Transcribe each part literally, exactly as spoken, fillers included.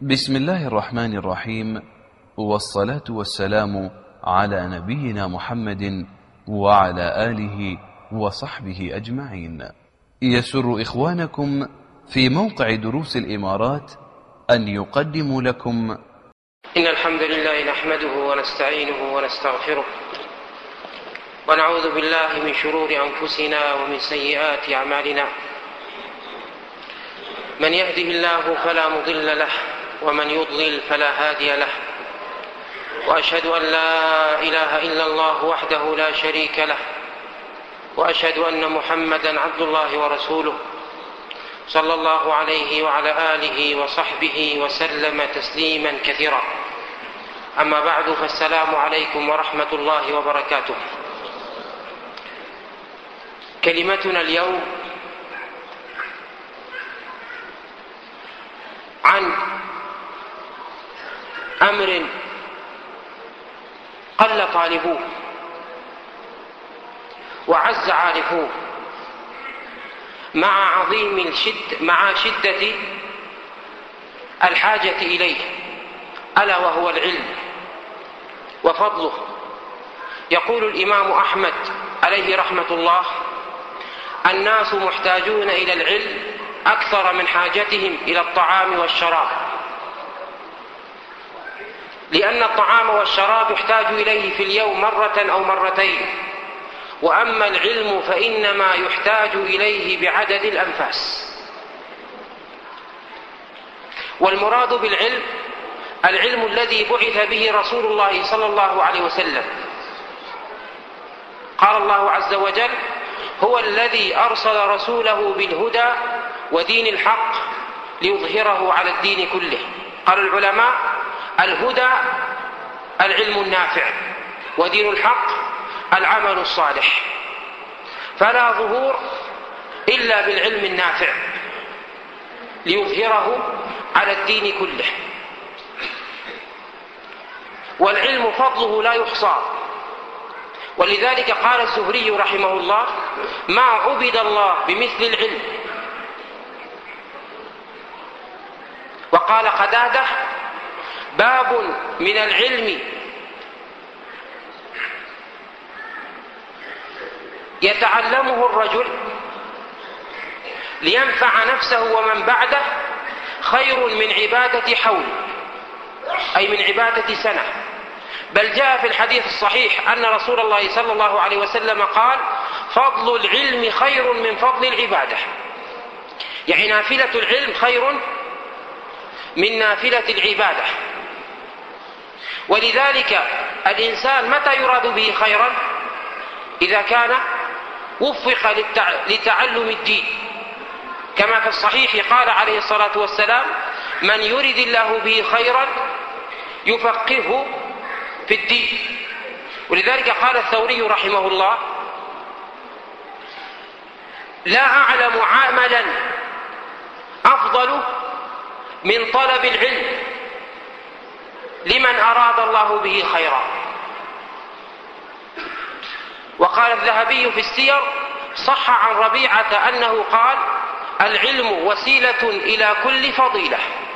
بسم الله الرحمن الرحيم، والصلاة والسلام على نبينا محمد وعلى آله وصحبه أجمعين. يسر إخوانكم في موقع دروس الإمارات أن يقدموا لكم إن الحمد لله نحمده ونستعينه ونستغفره ونعوذ بالله من شرور أنفسنا ومن سيئات أعمالنا. من يهده الله فلا مضل له ومن يضلل فلا هادي له، وأشهد أن لا إله إلا الله وحده لا شريك له، وأشهد أن محمدا عبد الله ورسوله صلى الله عليه وعلى آله وصحبه وسلم تسليما كثيرا. أما بعد، فالسلام عليكم ورحمة الله وبركاته. كلمتنا اليوم عن أمر قل طالبوه وعز عارفوه مع عظيم الشد مع شدة الحاجة إليه، ألا وهو العلم وفضله. يقول الإمام أحمد عليه رحمة الله: الناس محتاجون إلى العلم أكثر من حاجتهم إلى الطعام والشراب، لأن الطعام والشراب يحتاج إليه في اليوم مرة أو مرتين، وأما العلم فإنما يحتاج إليه بعدد الأنفاس. والمراد بالعلم العلم الذي بعث به رسول الله صلى الله عليه وسلم. قال الله عز وجل: هو الذي أرسل رسوله بالهدى ودين الحق ليظهره على الدين كله. قال العلماء: الهدى العلم النافع، ودين الحق العمل الصالح، فلا ظهور إلا بالعلم النافع ليظهره على الدين كله. والعلم فضله لا يحصى، ولذلك قال الزهري رحمه الله: ما عبد الله بمثل العلم. وقال قتادة: باب من العلم يتعلمه الرجل لينفع نفسه ومن بعده خير من عبادة حول، أي من عبادة سنة. بل جاء في الحديث الصحيح أن رسول الله صلى الله عليه وسلم قال: فضل العلم خير من فضل العبادة، يعني نافلة العلم خير من نافلة العبادة. ولذلك الإنسان متى يراد به خيرا؟ إذا كان وفق لتعلم الدين، كما في الصحيح قال عليه الصلاة والسلام: من يرد الله به خيرا يفقهه في الدين. ولذلك قال الثوري رحمه الله: لا أعلم عملا أفضل من طلب العلم لمن أراد الله به خيرا. وقال الذهبي في السير: صح عن ربيعة أنه قال: العلم وسيلة إلى كل فضيلة.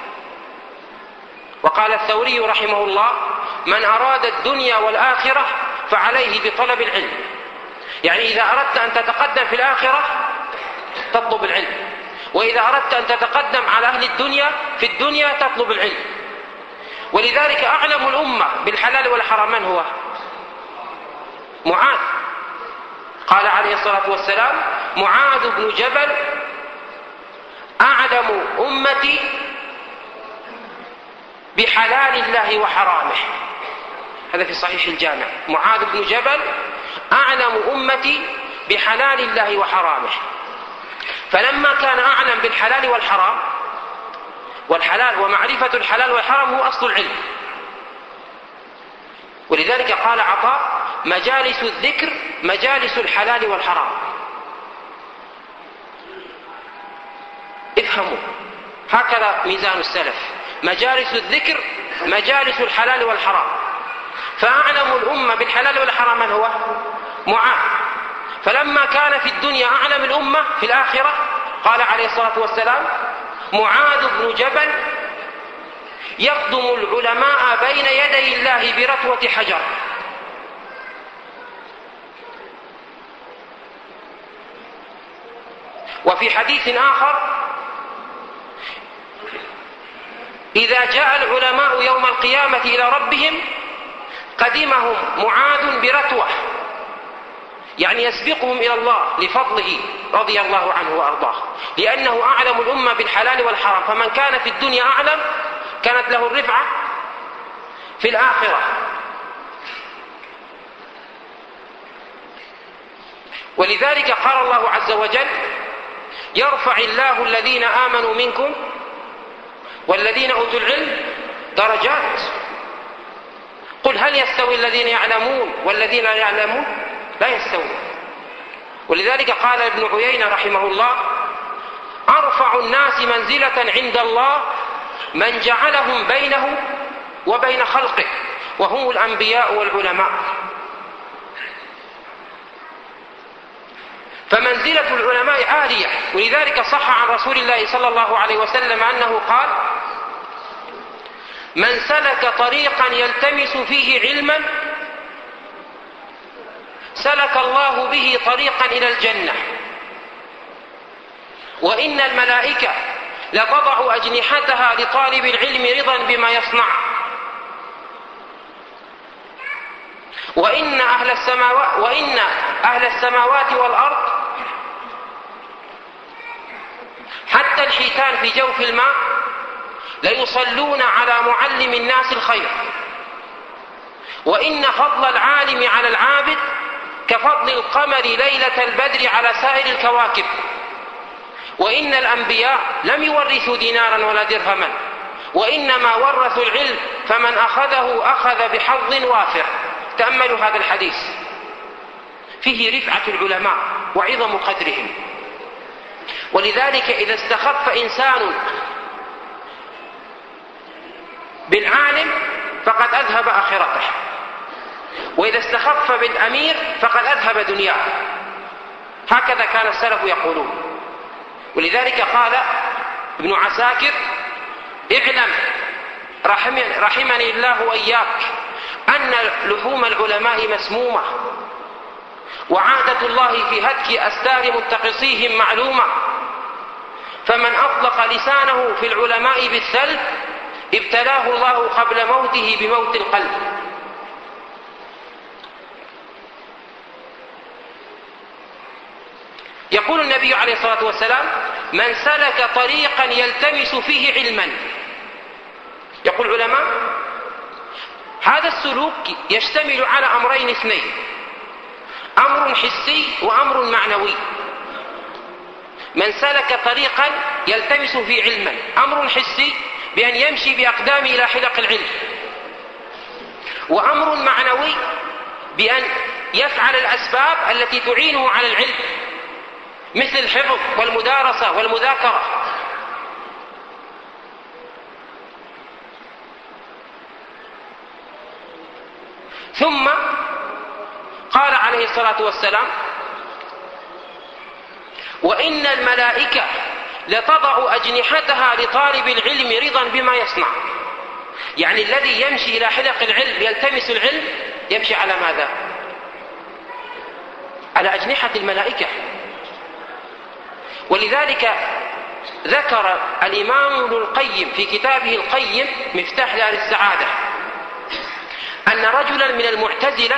وقال الثوري رحمه الله: من أراد الدنيا والآخرة فعليه بطلب العلم. يعني إذا أردت أن تتقدم في الآخرة تطلب العلم، وإذا أردت أن تتقدم على أهل الدنيا في الدنيا تطلب العلم. ولذلك أعلم الأمة بالحلال والحرام من هو؟ معاذ. قال عليه الصلاة والسلام: معاذ بن جبل أعلم أمتي بحلال الله وحرامه. هذا في صحيح الجامع. معاذ بن جبل أعلم أمتي بحلال الله وحرامه. فلما كان أعلم بالحلال والحرام، والحلال ومعرفة الحلال والحرام هو أصل العلم. ولذلك قال عطاء: مجالس الذكر مجالس الحلال والحرام. افهموا، هكذا ميزان السلف: مجالس الذكر مجالس الحلال والحرام. فأعلم الأمة بالحلال والحرام من هو؟ معاذ. فلما كان في الدنيا أعلم الأمة في الآخرة قال عليه الصلاة والسلام: معاذ بن جبل يقدم العلماء بين يدي الله برتوة حجر. وفي حديث آخر: إذا جاء العلماء يوم القيامة إلى ربهم قدمهم معاذ برتوة، يعني يسبقهم إلى الله لفضله رضي الله عنه وأرضاه، لأنه أعلم الأمة بالحلال والحرام، فمن كان في الدنيا أعلم كانت له الرفعة في الآخرة. ولذلك قال الله عز وجل: يرفع الله الذين آمنوا منكم والذين أوتوا العلم درجات. قل هل يستوي الذين يعلمون والذين لا يعلمون؟ لا يستوون. ولذلك قال ابن عيينة رحمه الله: أرفع الناس منزلة عند الله من جعلهم بينه وبين خلقه، وهم الأنبياء والعلماء. فمنزلة العلماء عالية. ولذلك صح عن رسول الله صلى الله عليه وسلم أنه قال: من سلك طريقا يلتمس فيه علما سلك الله به طريقا إلى الجنة، وإن الملائكة لتضع أجنحتها لطالب العلم رضا بما يصنع، وإن أهل السماوات وإن أهل السماوات والأرض حتى الحيتان في جوف الماء ليصلون على معلم الناس الخير، وإن فضل العالم على العابد كفضل القمر ليلة البدر على سائر الكواكب، وإن الأنبياء لم يورثوا دينارا ولا درهما، وإنما ورثوا العلم، فمن أخذه أخذ بحظ وافر. تأملوا هذا الحديث، فيه رفعة العلماء وعظم قدرهم. ولذلك إذا استخف إنسان بالعالم فقد أذهب آخرته، وإذا استخف بالأمير فقد أذهب دنياه. هكذا كان السلف يقولون. ولذلك قال ابن عساكر: اعلم رحمني الله وإياك أن لحوم العلماء مسمومة، وعادة الله في هتك أستار متقصيهم معلومة، فمن أطلق لسانه في العلماء بالثلب ابتلاه الله قبل موته بموت القلب. يقول النبي عليه الصلاة والسلام: من سلك طريقا يلتمس فيه علما. يقول العلماء: هذا السلوك يشتمل على أمرين اثنين: أمر حسي وأمر معنوي. من سلك طريقا يلتمس فيه علما، أمر حسي بأن يمشي بأقدامه إلى حلق العلم، وأمر معنوي بأن يفعل الأسباب التي تعينه على العلم، مثل الحفظ والمدارسة والمذاكرة. ثم قال عليه الصلاة والسلام: وإن الملائكة لتضع أجنحتها لطالب العلم رضا بما يصنع. يعني الذي يمشي إلى حلق العلم يلتمس العلم يمشي على ماذا؟ على أجنحة الملائكة. ولذلك ذكر الإمام ابن القيم في كتابه القيم مفتاح دار السعادة أن رجلا من المعتزلة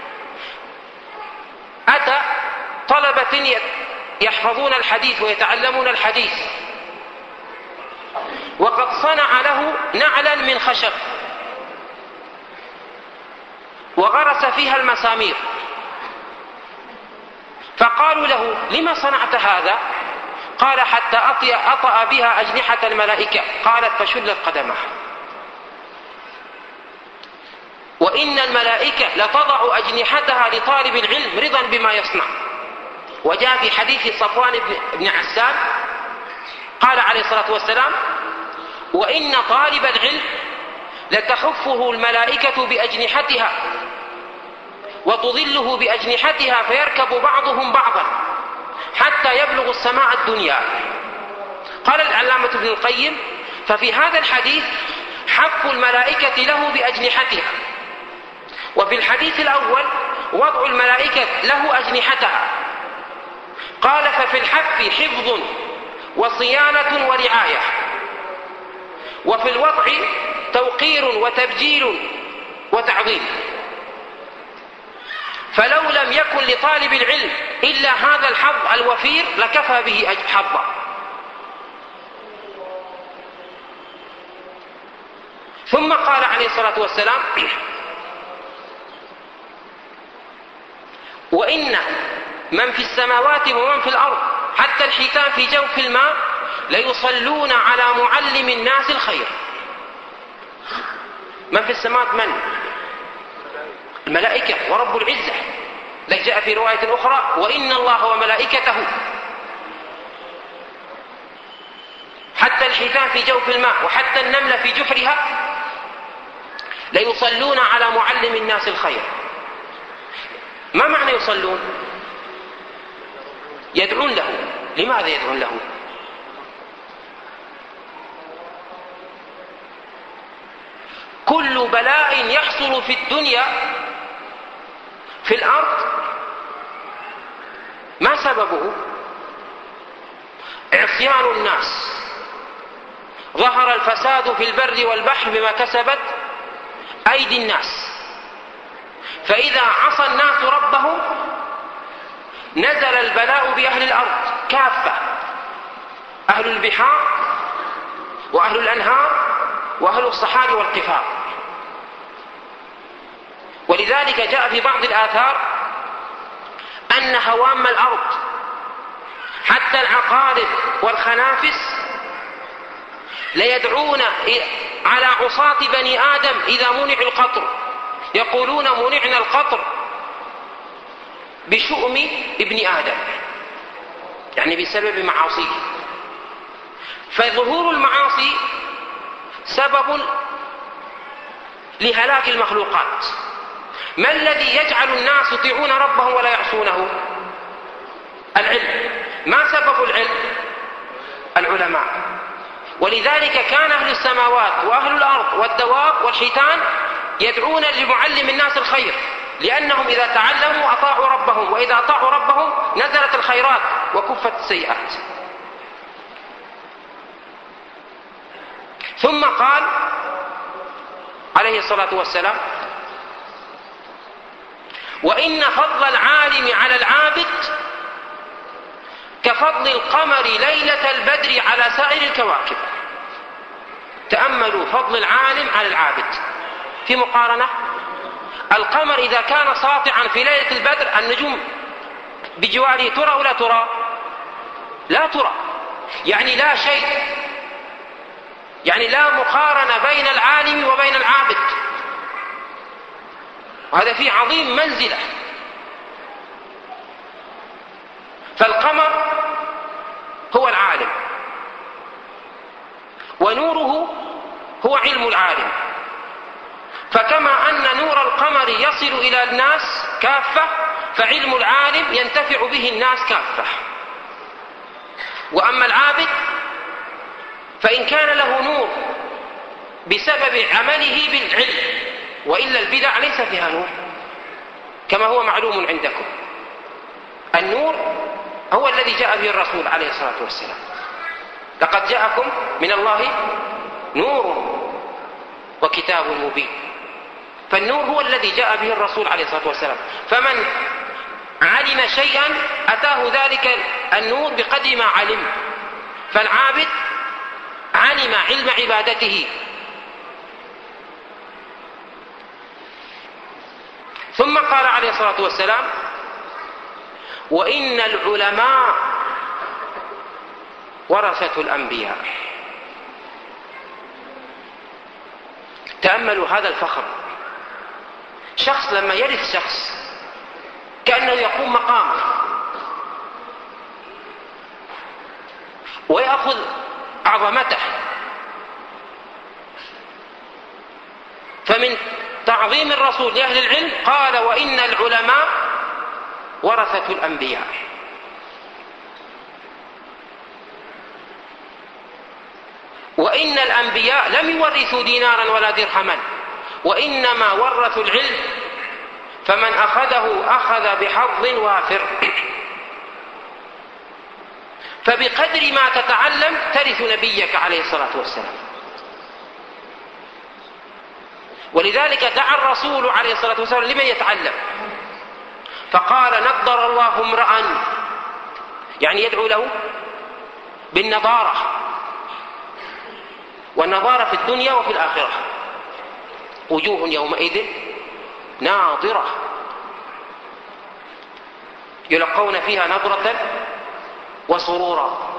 أتى طلبة يحفظون الحديث ويتعلمون الحديث، وقد صنع له نعلا من خشب وغرس فيها المسامير، فقالوا له: لما صنعت هذا؟ قال: حتى أطأ بها أجنحة الملائكة. قالت: فشلت قدمه. وإن الملائكة لتضع أجنحتها لطالب العلم رضا بما يصنع. وجاء في حديث صفوان بن عسان قال عليه الصلاة والسلام: وإن طالب العلم لتحفه الملائكة بأجنحتها وتظله بأجنحتها فيركب بعضهم بعضا حتى يبلغ السماء الدنيا. قال العلامة ابن القيم: ففي هذا الحديث حف الملائكة له بأجنحتها. وفي الحديث الأول وضع الملائكة له أجنحتها. قال ففي الحف حفظ وصيانة ورعاية، وفي الوضع توقير وتبجيل وتعظيم. فلو لم يكن لطالب العلم إلا هذا الحظ الوفير لكفى به حظا. ثم قال عليه الصلاة والسلام: وإن من في السماوات ومن في الأرض حتى الحيتان في جوف الماء ليصلون على معلم الناس الخير. من في السماوات من؟ الملائكة ورب العزة. لك جاء في رواية أخرى: وإن الله وملائكته حتى الحيتان في جوف الماء وحتى النملة في جحرها ليصلون على معلم الناس الخير. ما معنى يصلون؟ يدعون له. لماذا يدعون له؟ كل بلاء يحصل في الدنيا في الأرض ما سببه؟ عصيان الناس. ظهر الفساد في البر والبحر بما كسبت أيدي الناس. فإذا عصى الناس ربهم نزل البلاء بأهل الأرض كافة، أهل البحار وأهل الأنهار وأهل الصحاري والقفار. ولذلك جاء في بعض الآثار أن هوام الأرض حتى العقارب والخنافس ليدعون على عصاة بني آدم إذا منع القطر، يقولون منعنا القطر بشؤم ابن آدم، يعني بسبب معاصيه. فظهور المعاصي سبب لهلاك المخلوقات. ما الذي يجعل الناس يطيعون ربهم ولا يعصونه؟ العلم. ما سبب العلم؟ العلماء. ولذلك كان أهل السماوات وأهل الأرض والدواب والحيتان يدعون لمعلم الناس الخير، لأنهم إذا تعلموا أطاعوا ربهم، وإذا أطاعوا ربهم نزلت الخيرات وكفت السيئات. ثم قال عليه الصلاة والسلام: وإن فضل العالم على العابد كفضل القمر ليلة البدر على سائر الكواكب. تأملوا فضل العالم على العابد في مقارنة. القمر إذا كان ساطعا في ليلة البدر النجوم بجواره ترى ولا ترى؟ لا ترى. يعني لا شيء، يعني لا مقارنة بين العالم وبين العابد، وهذا فيه عظيم منزلة. فالقمر هو العالم، ونوره هو علم العالم. فكما أن نور القمر يصل إلى الناس كافة، فعلم العالم ينتفع به الناس كافة. وأما العابد فإن كان له نور بسبب عمله بالعلم، وإلا البدع ليس فيها نور كما هو معلوم عندكم. النور هو الذي جاء به الرسول عليه الصلاة والسلام: لقد جاءكم من الله نور وكتاب مبين. فالنور هو الذي جاء به الرسول عليه الصلاة والسلام. فمن علم شيئا أتاه ذلك النور بقدر ما علم. فالعابد علم علم عبادته. ثم قال عليه الصلاة والسلام: وإن العلماء ورثة الأنبياء. تأملوا هذا الفخر. شخص لما يرث شخص كأنه يقوم مقامه ويأخذ عظمته. فمن تعظيم الرسول لأهل العلم قال: وإن العلماء ورثة الأنبياء. وإن وإن الأنبياء لم يورثوا دينارا ولا درهما، وإنما ورثوا العلم، فمن أخذه أخذ بحظ وافر. فبقدر ما تتعلم ترث نبيك عليه الصلاة والسلام. ولذلك دعا الرسول عليه الصلاة والسلام لمن يتعلم، فقال: نضر الله امرأ، يعني يدعو له بالنضارة، والنضارة في الدنيا وفي الآخرة. وجوه يومئذ ناظرة يلقون فيها نظرة وسرورا.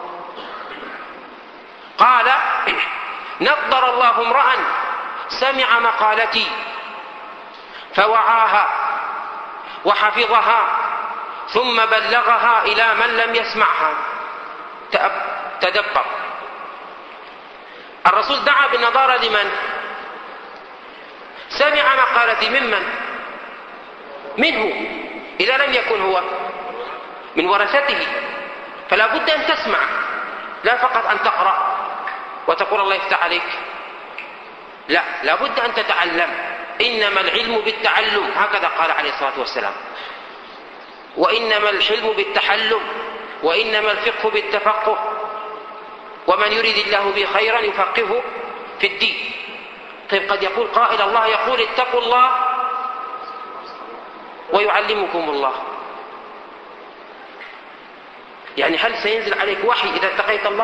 قال: نضر الله امرأ سمع مقالتي فوعاها وحفظها ثم بلغها إلى من لم يسمعها. تدبر، الرسول دعا بالنضارة لمن؟ سمع مقالتي ممن؟ منه، إذا لم يكن هو من ورثته فلا بد أن تسمع، لا فقط أن تقرأ وتقول الله يفتح عليك، لا، لا بد أن تتعلم. إنما العلم بالتعلم، هكذا قال عليه الصلاة والسلام. وإنما الحلم بالتحلم، وإنما الفقه بالتفقه، ومن يريد الله به خيرا يفقهه في الدين. طيب قد يقول قائل: الله يقول اتقوا الله ويعلمكم الله، يعني هل سينزل عليك وحي إذا اتقيت الله؟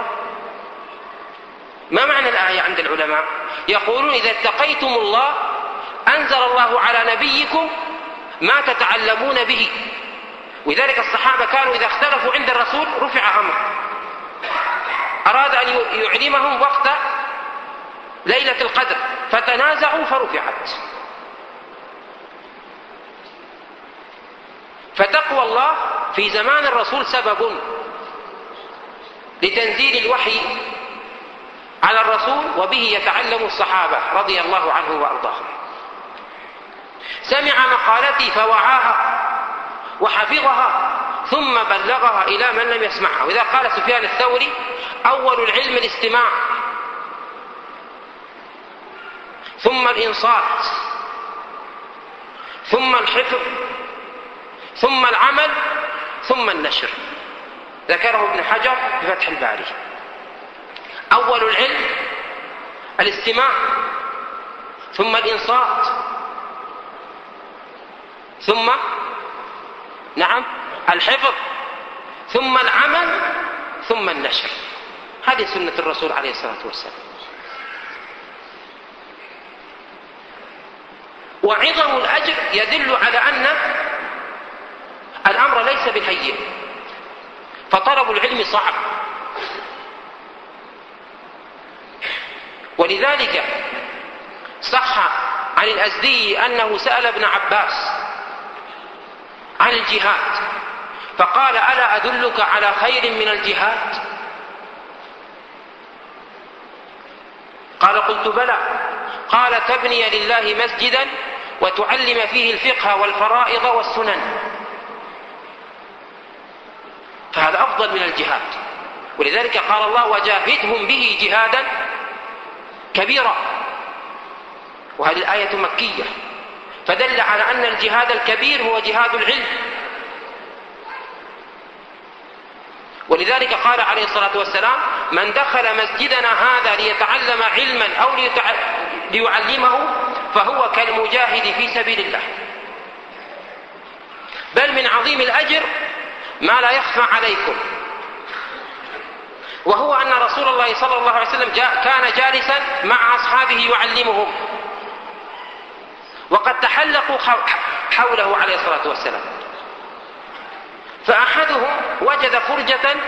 ما معنى الآية عند العلماء؟ يقولون إذا اتقيتم الله أنزل الله على نبيكم ما تتعلمون به. ولذلك الصحابة كانوا إذا اختلفوا عند الرسول رفع أمر، أراد أن يعلمهم وقت ليلة القدر فتنازعوا فرفعت. فتقوى الله في زمان الرسول سبب لتنزيل الوحي على الرسول، وبه يتعلم الصحابة رضي الله عنهم وأرضاهم. سمع مقالتي فوعاها وحفظها ثم بلغها إلى من لم يسمعها. وإذا قال سفيان الثوري: أول العلم الاستماع، ثم الإنصات، ثم الحفظ، ثم العمل، ثم النشر. ذكره ابن حجر بفتح الباري. أول العلم الاستماع، ثم الإنصات، ثم نعم الحفظ، ثم العمل، ثم النشر. هذه سنة الرسول عليه الصلاة والسلام. وعظم الأجر يدل على أن الأمر ليس بالهين، فطلب العلم صعب. ولذلك صح عن الأزدي أنه سأل ابن عباس عن الجهاد فقال: ألا أدلك على خير من الجهاد؟ قال: قلت بلى. قال: تبني لله مسجدا وتعلم فيه الفقه والفرائض والسنن، فهذا أفضل من الجهاد. ولذلك قال الله: وجاهدهم به جهادا كبيرا. وهذه الآية مكية، فدل على أن الجهاد الكبير هو جهاد العلم. ولذلك قال عليه الصلاة والسلام: من دخل مسجدنا هذا ليتعلم علما أو ليعلمه فهو كالمجاهد في سبيل الله. بل من عظيم الأجر ما لا يخفى عليكم، وهو أن رسول الله صلى الله عليه وسلم كان جالسا مع أصحابه يعلمهم، وقد تحلقوا حوله عليه الصلاة والسلام، فأحدهم وجد فرجة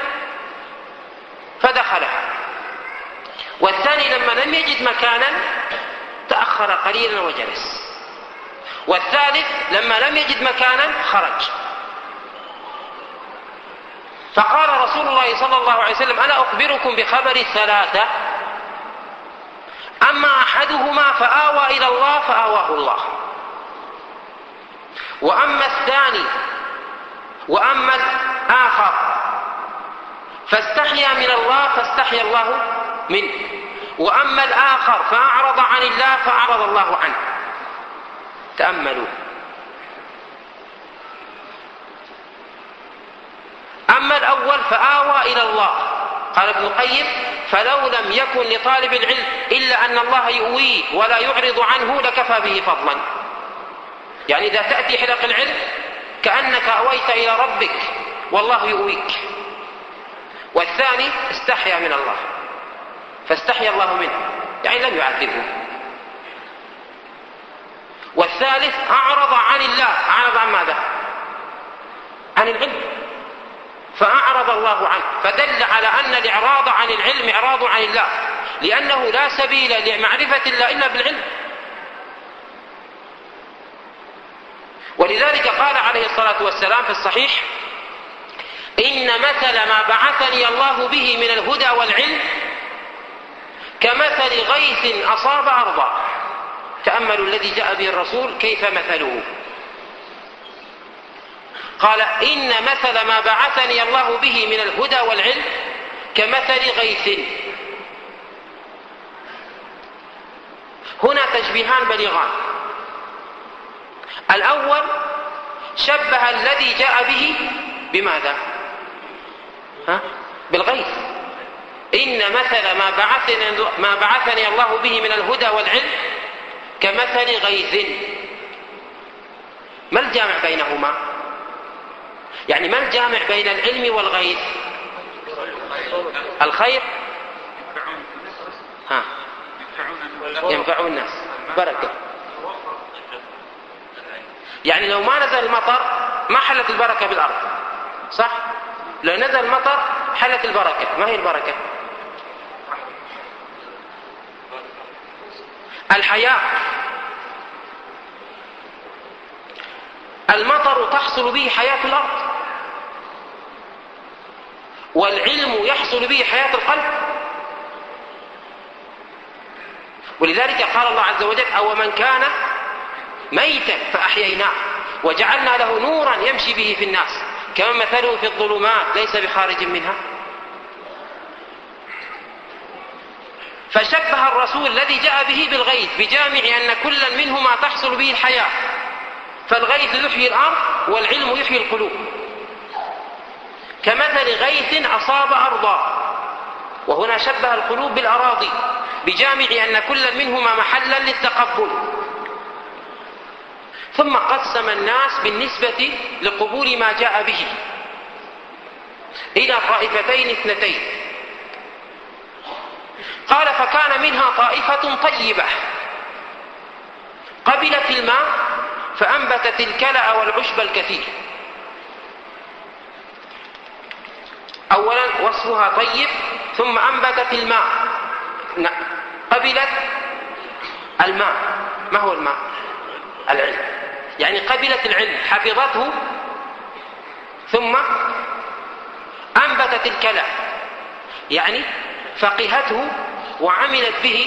فدخلها، والثاني لما لم يجد مكانا تأخر قليلا وجلس، والثالث لما لم يجد مكانا خرج. فقال رسول الله صلى الله عليه وسلم: ألا أخبركم بخبر الثلاثة؟ أما أحدهما فآوى إلى الله فآواه الله، وأما الثاني وأما الآخر فاستحيا من الله فاستحيا الله منه، وأما الآخر فأعرض عن الله فأعرض الله عنه. تأملوا. أما الأول فآوى إلى الله، قال ابن القيم: فلو لم يكن لطالب العلم إلا أن الله يؤويه ولا يعرض عنه لكفى به فضلا. يعني إذا تأتي حلق العلم كأنك أويت إلى ربك والله يؤويك. والثاني استحيا من الله فاستحيا الله منه، يعني لم يعذبه. والثالث أعرض عن الله، أعرض عن ماذا؟ عن العلم، فأعرض الله عنه، فدل على أن الإعراض عن العلم إعراض عن الله، لأنه لا سبيل لمعرفة الله إلا بالعلم. ولذلك قال عليه الصلاة والسلام في الصحيح: إن مثل ما بعثني الله به من الهدى والعلم كمثل غيث أصاب أرضا. تأملوا الذي جاء به الرسول كيف مثله. قال: إن مثل ما بعثني الله به من الهدى والعلم كمثل غيث. هنا تشبيهان بليغان. الأول شبه الذي جاء به بماذا؟ ها؟ بالغيث. إن مثل ما بعثني, ما بعثني الله به من الهدى والعلم كمثل غيث. ما الجامع بينهما؟ يعني ما الجامع بين العلم والغيث؟ الخير. ها. ينفعون الناس. بركة. يعني لو ما نزل المطر ما حلت البركة بالأرض، صح؟ لو نزل المطر حلت البركة. ما هي البركة؟ الحياة. المطر تحصل به حياة الأرض، والعلم يحصل به حياة القلب. ولذلك قال الله عز وجل: أو من كان ميتا فأحييناه وجعلنا له نورا يمشي به في الناس كمن مثله في الظلمات ليس بخارج منها. فشبه الرسول الذي جاء به بالغيث بجامع أن كلا منهما تحصل به الحياة، فالغيث يحيي الأرض والعلم يحيي القلوب. كمثل غيث أصاب أرضا، وهنا شبه القلوب بالأراضي بجامع أن كلا منهما محلا للتقبل. ثم قسم الناس بالنسبة لقبول ما جاء به إلى طائفتين اثنتين. قال: فكان منها طائفة طيبة قبلت الماء فأنبتت الكلأ والعشب الكثير. أولا وصفها طيب، ثم أنبتت الماء. قبلت الماء. ما هو الماء؟ العلم. يعني قبلت العلم، حفظته، ثم أنبتت الكلأ، يعني فقهته وعملت به.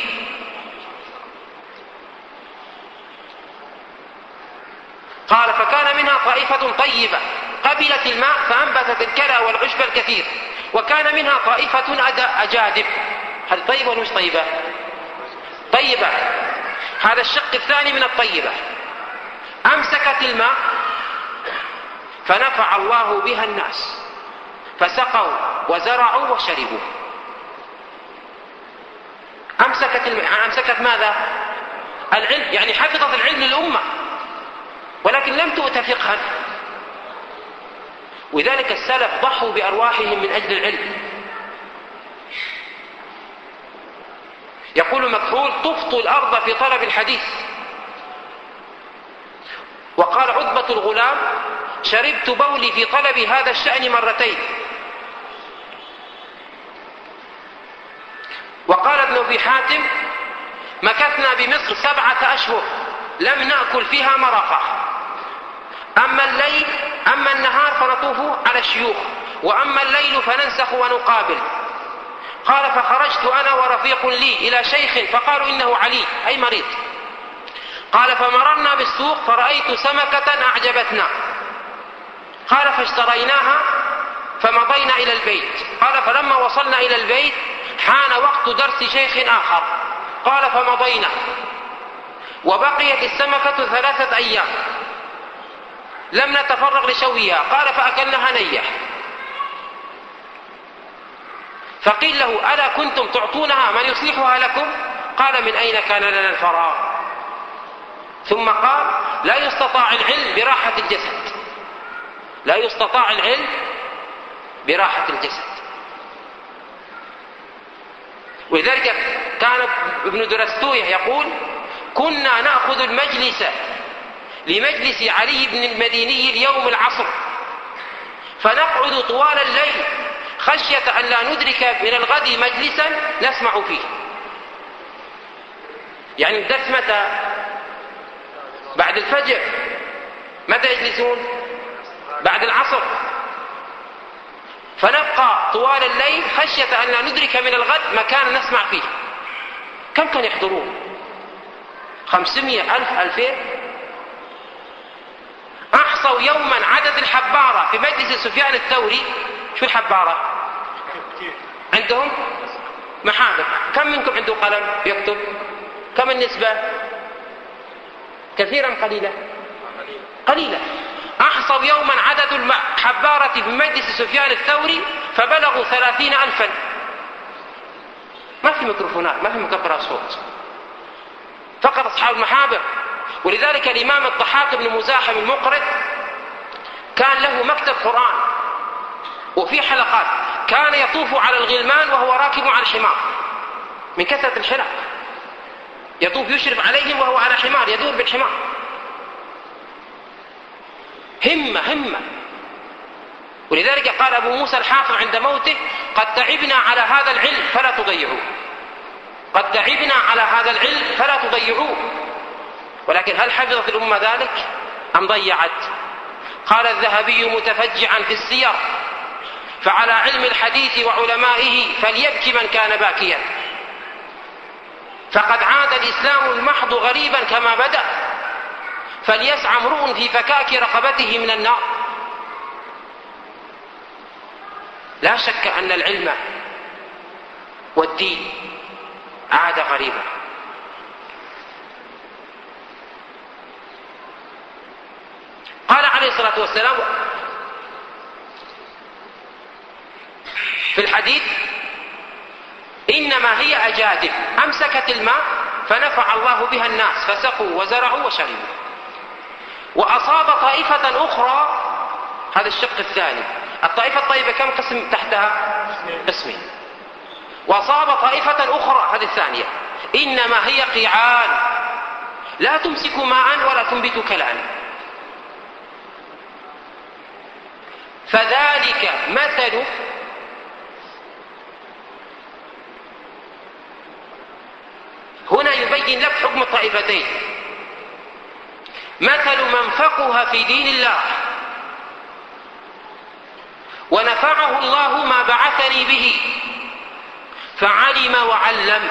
قال: فكان منها طائفة طيبة قبلت الماء فأنبتت الكلأ والعشب الكثير، وكان منها طائفة أجادب. هل طيبة ولا مش طيبة؟ طيبة. هذا الشق الثاني من الطيبة. أمسكت الماء فنفع الله بها الناس فسقوا وزرعوا وشربوا. أمسكت الماء، أمسكت ماذا؟ العلم، يعني حفظت العلم للأمة ولكن لم تؤت فقها. وذلك السلف ضحوا بأرواحهم من أجل العلم. يقول مكحول: طفت الأرض في طلب الحديث. وقال عتبة الغلام: شربت بولي في طلب هذا الشأن مرتين. وقال ابن أبي حاتم: مكثنا بمصر سبعة أشهر لم نأكل فيها مرقة. أما الليل أما النهار فنطوف على الشيوخ، وأما الليل فننسخ ونقابل. قال: فخرجت أنا ورفيق لي إلى شيخ فقالوا إنه علي أي مريض. قال: فمررنا بالسوق فرأيت سمكة أعجبتنا. قال: فاشتريناها فمضينا إلى البيت. قال: فلما وصلنا إلى البيت حان وقت درس شيخ آخر. قال فمضينا وبقيت السمكة ثلاثة أيام لم نتفرغ لشويها. قال فأكلناها نية. فقيل له ألا كنتم تعطونها من يصلحها لكم؟ قال من أين كان لنا الفراغ؟ ثم قال لا يستطاع العلم براحة الجسد، لا يستطاع العلم براحة الجسد. ولذلك كان ابن درستويه يقول كنا نأخذ المجلس لمجلس علي بن المديني اليوم العصر فنقعد طوال الليل خشية أن لا ندرك من الغد مجلسا نسمع فيه. يعني الدرس متى؟ بعد الفجر. متى يجلسون؟ بعد العصر. فنبقى طوال الليل خشية أن لا ندرك من الغد مكان نسمع فيه. كم كان يحضرون؟ خمسمائة ألف ألفين. أحصوا يوما عدد الحبارة في مجلس سفيان الثوري. شو الحبارة؟ عندهم محابر. كم منكم عنده قلم يكتب؟ كم النسبة؟ كثيرا قليلة؟ قليلة. أحصوا يوما عدد الحبارة في مجلس سفيان الثوري فبلغوا ثلاثين ألفا. ما في ميكروفونات، ما في مكبرات صوت، فقط أصحاب المحابر. ولذلك الإمام الضحاك بن مزاحم المقرئ كان له مكتب قرآن وفي حلقات، كان يطوف على الغلمان وهو راكب على الحمار من كثرة الحلق، يطوف يشرف عليهم وهو على حمار يدور بالحمار. همة همة. ولذلك قال أبو موسى الحافظ عند موته قد تعبنا على هذا العلم فلا تضيعوه، قد تعبنا على هذا العلم فلا تضيعوه. ولكن هل حفظت الأمة ذلك أم ضيعت؟ قال الذهبي متفجعا في السير فعلى علم الحديث وعلمائه فليبكي من كان باكيا، فقد عاد الإسلام المحض غريبا كما بدأ، فليسعى امرؤ في فكاك رقبته من النار. لا شك أن العلم والدين عاد غريبا. قال عليه الصلاة والسلام في الحديث إنما هي أجادب أمسكت الماء فنفع الله بها الناس فسقوا وزرعوا وشربوا، وأصاب طائفة أخرى. هذا الشق الثاني. الطائفة الطيبة كم قسم تحتها؟ قسمين. وأصاب طائفة أخرى، هذه الثانية، إنما هي قيعان لا تمسك ماء ولا تنبت كلام، فذلك مثل هنا يبين لك حكم الطائفتين. مثل من فقه في دين الله ونفعه الله ما بعثني به فعلم وعلم،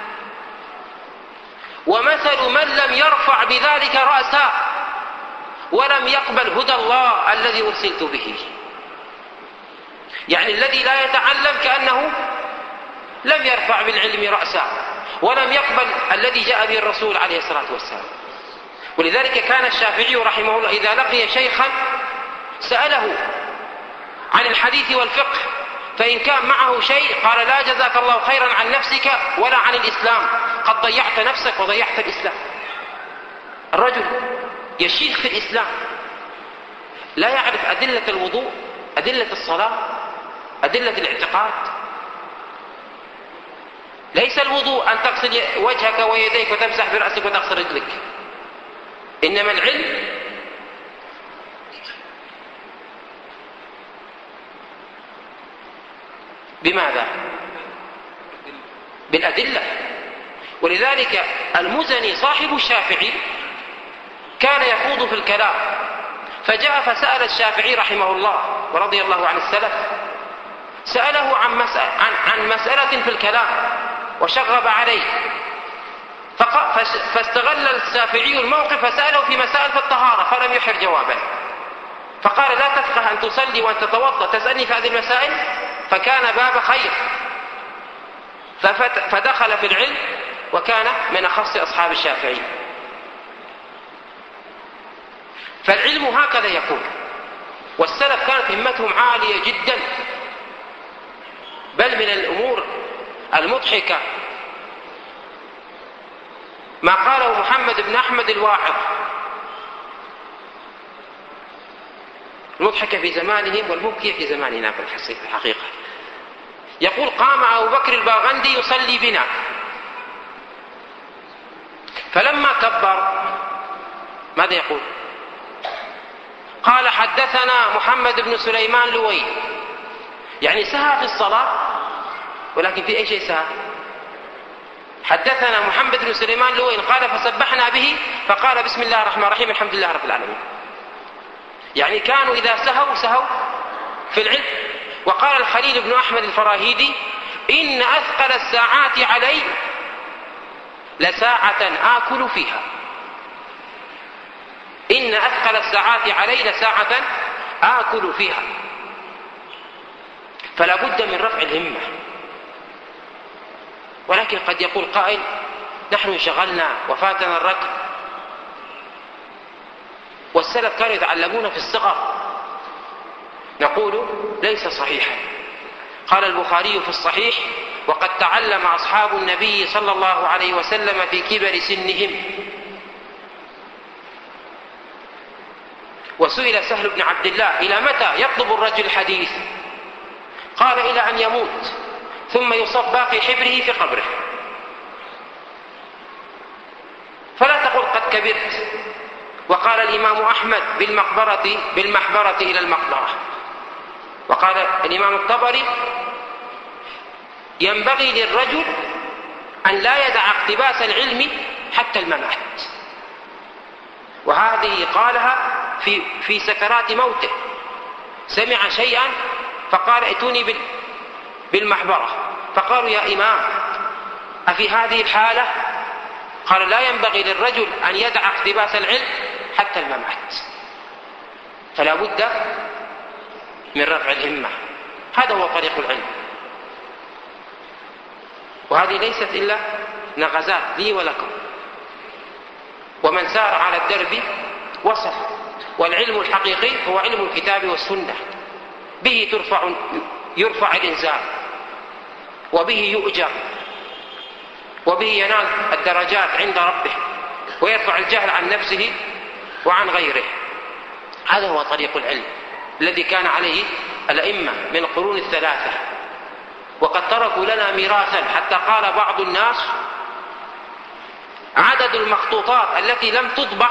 ومثل من لم يرفع بذلك رأسا ولم يقبل هدى الله الذي أرسلت به. يعني الذي لا يتعلم كأنه لم يرفع بالعلم رأسا ولم يقبل الذي جاء به الرسول عليه الصلاة والسلام. ولذلك كان الشافعي رحمه الله إذا لقي شيخا سأله عن الحديث والفقه، فإن كان معه شيء قال لا جزاك الله خيرا عن نفسك ولا عن الإسلام، قد ضيعت نفسك وضيعت الإسلام. الرجل يشيخ في الإسلام لا يعرف أدلة الوضوء، أدلة الصلاة، أدلة الاعتقاد. ليس الوضوء أن تغسل وجهك ويديك وتمسح برأسك وتغسل رجلك، إنما العلم بماذا؟ بالأدلة. ولذلك المزني صاحب الشافعي كان يخوض في الكلام، فجاء فسأل الشافعي رحمه الله ورضي الله عن السلف، سأله عن مسألة, عن عن مسألة في الكلام وشغب عليه، فاستغل الشافعي الموقف فسأله في مسائل في الطهارة فلم يحر جوابا، فقال لا تفقه أن تصلي وأن تتوضأ تسألني في هذه المسائل، فكان باب خير. فدخل في العلم وكان من أخص أصحاب الشافعي. فالعلم هكذا يكون. والسلف كانت همتهم عالية جدا، بل من الأمور المضحكة ما قاله محمد بن أحمد الواعظ، المضحكة في زمانهم والمبكية في زماننا في الحقيقة. يقول: قام أبو بكر الباغندي يصلي بنا، فلما كبر ماذا يقول؟ قال: حدثنا محمد بن سليمان لوي، يعني سهى في الصلاة، ولكن في أي شيء سهى؟ حدثنا محمد بن سليمان لوي قال: فسبحنا به فقال: بسم الله الرحمن الرحيم الحمد لله رب العالمين. يعني كانوا إذا سهوا سهوا في العلم. وقال الخليل بن أحمد الفراهيدي: إن أثقل الساعات علي لساعة آكل فيها. إن أثقل الساعات علي لساعة آكل فيها. فلا بد من رفع الهمة. ولكن قد يقول قائل: نحن انشغلنا وفاتنا الركب. والسلف كانوا يتعلمون في الصغر. نقول: ليس صحيحا. قال البخاري في الصحيح: وقد تعلم أصحاب النبي صلى الله عليه وسلم في كبر سنهم. وسئل سهل بن عبد الله: إلى متى يطلب الرجل الحديث؟ قال: إلى أن يموت ثم يصب باقي حبره في قبره. فلا تقل قد كبرت. وقال الإمام أحمد: بالمقبرة بالمحبرة إلى المقبرة. وقال الإمام الطبري: ينبغي للرجل أن لا يدع اقتباس العلم حتى الممات. وهذه قالها في, في سكرات موته. سمع شيئا فقال: ائتوني بالمحبرة. فقالوا: يا إمام أفي هذه الحالة؟ قال: لا ينبغي للرجل أن يدع اقتباس العلم حتى الممات. فلا بد من رفع الهمة. هذا هو طريق العلم. وهذه ليست إلا نغزات لي ولكم. ومن سار على الدرب وصل. والعلم الحقيقي هو علم الكتاب والسنة. به ترفع يرفع الإنسان، وبه يؤجر، وبه ينال الدرجات عند ربه، ويرفع الجهل عن نفسه وعن غيره. هذا هو طريق العلم الذي كان عليه الأئمة من القرون الثلاثة. وقد تركوا لنا ميراثا، حتى قال بعض الناس: عدد المخطوطات التي لم تطبع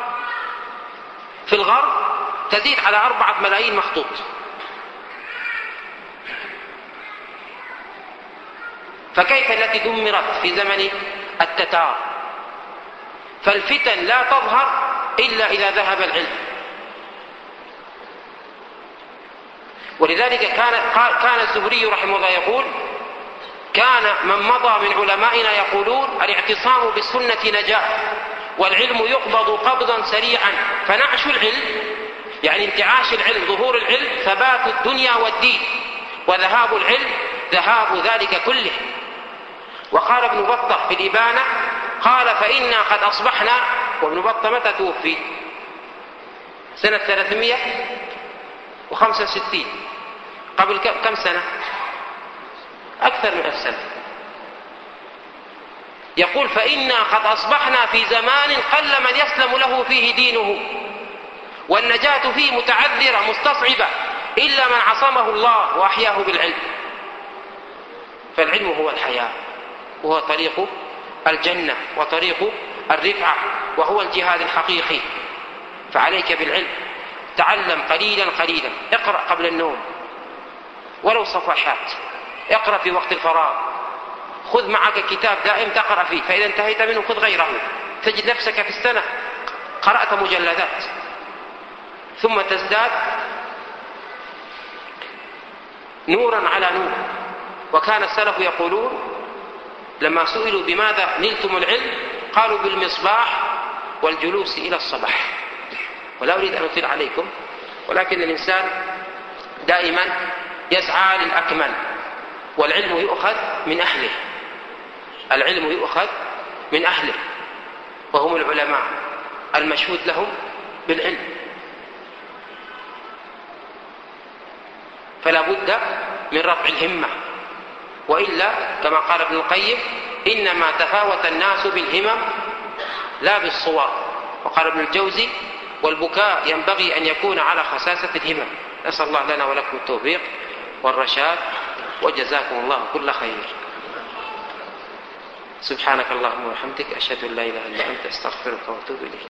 في الغرب تزيد على أربعة ملايين مخطوط. فكيف التي دمرت في زمن التتار؟ فالفتن لا تظهر إلا إذا ذهب العلم. ولذلك كان كان الزهري رحمه الله يقول: كان من مضى من علمائنا يقولون: الاعتصام بالسنة نجاة، والعلم يقبض قبضا سريعا. فنعش العلم يعني انتعاش العلم، ظهور العلم، ثبات الدنيا والدين، وذهاب العلم ذهاب ذلك كله. وقال ابن بطة في الإبانة: قال: فإنا قد أصبحنا. وابن بطة متى توفي؟ سنة ثلاثمائة وخمسة وستين، قبل كم سنة؟ أكثر من ألف سنة. يقول: فإنا قد أصبحنا في زمان قل من يسلم له فيه دينه، والنجاة فيه متعذرة مستصعبة، إلا من عصمه الله وأحياه بالعلم. فالعلم هو الحياة، وهو طريق الجنة وطريق الرفعة، وهو الجهاد الحقيقي. فعليك بالعلم. تعلم قليلا قليلا. اقرأ قبل النوم ولو صفحات. اقرأ في وقت الفراغ. خذ معك كتاب دائم تقرأ فيه، فإذا انتهيت منه خذ غيره. تجد نفسك في السنة قرأت مجلدات، ثم تزداد نورا على نور. وكان السلف يقولون لما سئلوا: بماذا نلتم العلم؟ قالوا: بالمصباح والجلوس إلى الصباح. ولا أريد أن أطيل عليكم، ولكن الإنسان دائما يسعى للأكمل، والعلم يؤخذ من أهله. العلم يؤخذ من أهله، وهم العلماء المشهود لهم بالعلم، فلا بد من رفع الهمة، وإلا كما قال ابن القيم إنما تفاوت الناس بالهمم لا بالصواب. وقال ابن الجوزي والبكاء ينبغي أن يكون على خساسة الهمم. نسأل الله لنا ولكم التوفيق والرشاد، وجزاكم الله كل خير. سبحانك اللهم وبحمدك، أشهد أن لا إله إلا أنت، أستغفرك وأتوب إليك.